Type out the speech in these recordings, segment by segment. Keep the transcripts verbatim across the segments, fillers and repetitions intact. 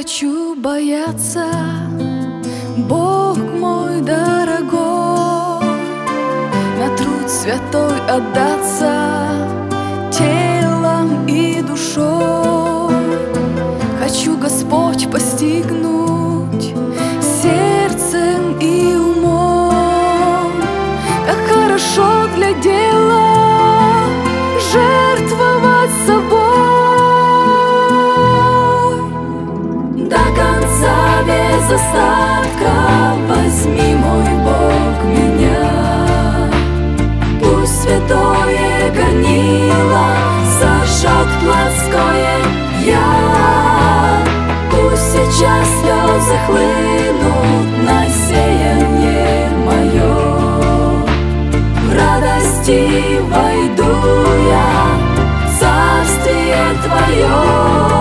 хочу бояться, Бог мой дорогой, на труд святой отдаться телом и душой. Хочу, Господь, постигнуть сердцем и умом, как хорошо для дела жертвовать собой. До конца без остатка возьми, мой Бог, меня. Пусть святое горнило сожжет плотское я. Пусть сейчас слезы хлынут на сеяние мое. В радости войду я в царствие Твое.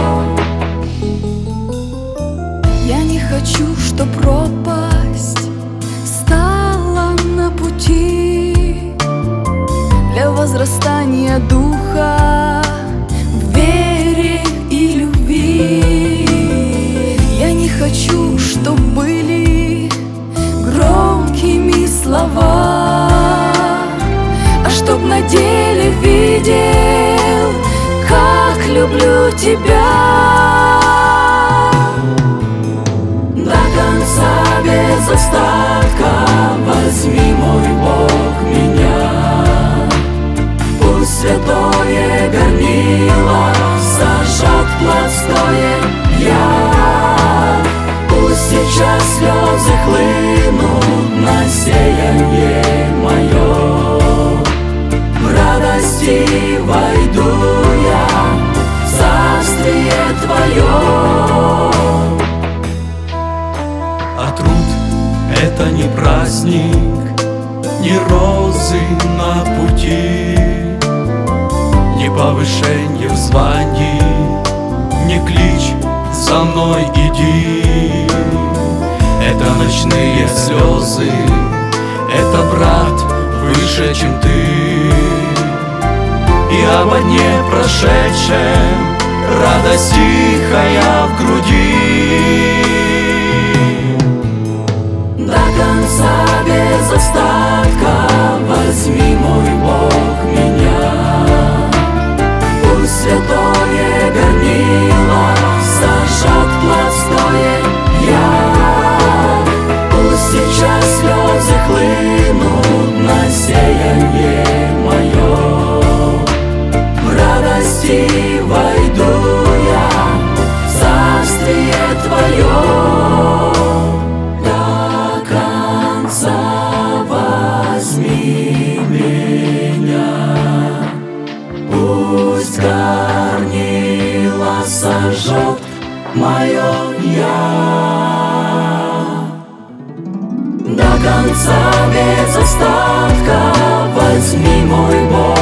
Я не хочу, чтоб пропасть стала на пути для возрастания духа в вере и любви. Я не хочу, чтоб были громкими слова, а чтоб на деле видел, как люблю Тебя. Без остатка возьми, мой Бог, меня. Пусть святое горнило сожжет плотское я. Пусть сейчас слезы хлынут на сеяние мое. В радости войду я в царствие Твое. А труд — это не праздник, не розы на пути, не повышение в звании, не клич «за мной иди». Это ночные слезы, это брат выше, чем ты. И обо дне прошедшем радость тихая в груди. До конца без остатка возьми, мой Бог, меня. Пусть святое горнило сожжет плотское я. Пусть сейчас слезы хлынут на сеяние мое. В радости войду я в царствие Твое. Возьми меня, пусть горнило сожжет мое я. До конца без остатка возьми, мой Бог.